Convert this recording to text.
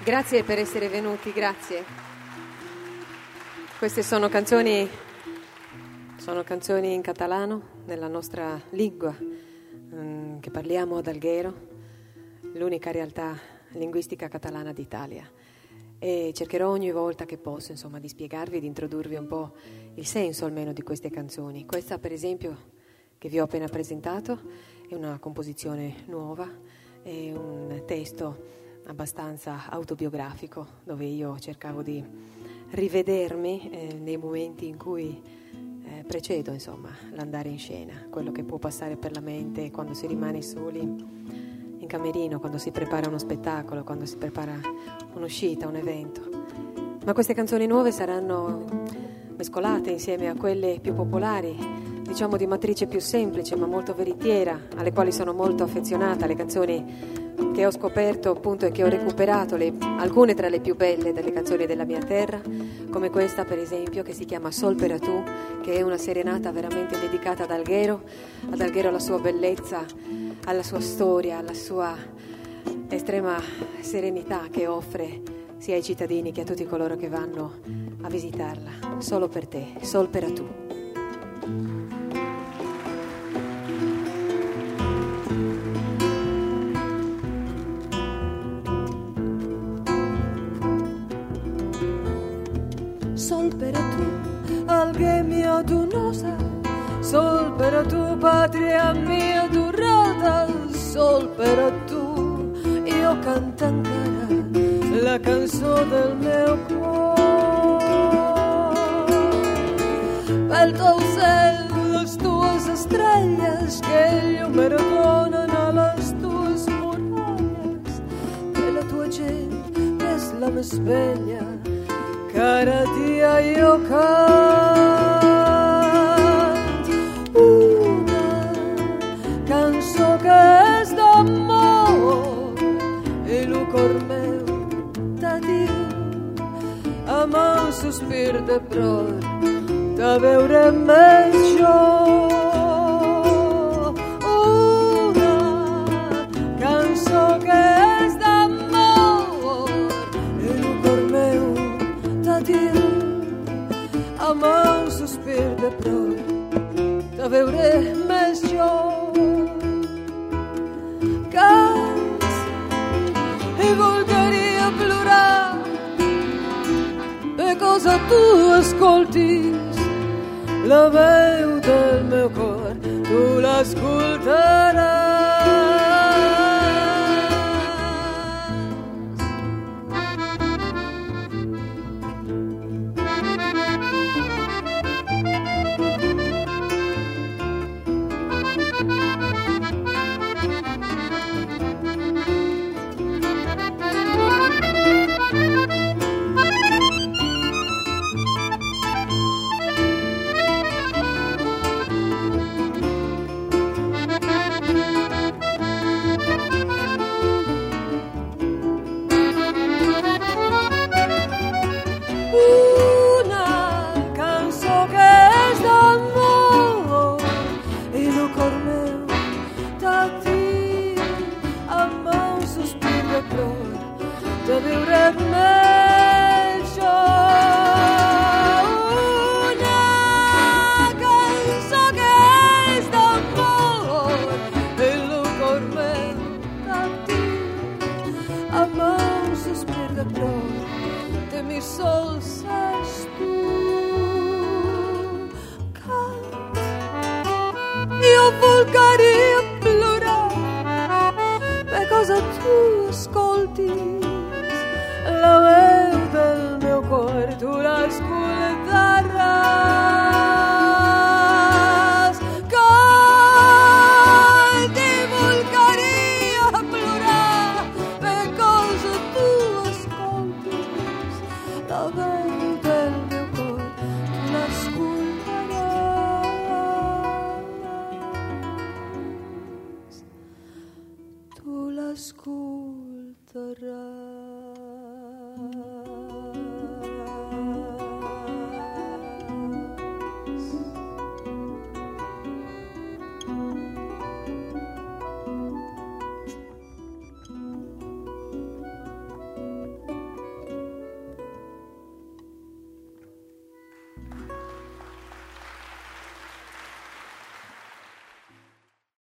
Grazie per essere venuti, grazie. Queste sono canzoni in catalano, nella nostra lingua, che parliamo ad Alghero, l'unica realtà linguistica catalana d'Italia. E cercherò ogni volta che posso, insomma, di spiegarvi, di introdurvi un po' il senso almeno di queste canzoni. Questa, per esempio, che vi ho appena presentato, è una composizione nuova, è un testo abbastanza autobiografico, dove io cercavo di rivedermi nei momenti in cui precedo, insomma, l'andare in scena, quello che può passare per la mente quando si rimane soli in camerino, quando si prepara uno spettacolo, quando si prepara un'uscita, un evento. Ma queste canzoni nuove saranno mescolate insieme a quelle più popolari, diciamo di matrice più semplice ma molto veritiera, alle quali sono molto affezionata, le canzoni che ho scoperto appunto e che ho recuperato, alcune tra le più belle delle canzoni della mia terra, come questa per esempio che si chiama Sol per a tu, che è una serenata veramente dedicata ad Alghero, alla sua bellezza, alla sua storia, alla sua estrema serenità che offre sia ai cittadini che a tutti coloro che vanno a visitarla. Solo per te, Sol per a tu. Sol per tu, alghe mia dunosa, sol per tu, patria mia durata, sol per tu, io canto ancora la canzone del mio cuore. Per tuo cielo, las tuas estrellas, que io me redonan a las tuas murallas, que la tua gente es la más bella. Cada día yo canto una canzone che è d'amore e il cor meu t'addio ama un sospir de plor da veure meglio una canzone che è d'amore e il cor meu ama un sospir de plor da veure meglio cant e volgaria plorar per cosa tu ascoltis la veu del meu cor tu l'ascolteras. Io vulgari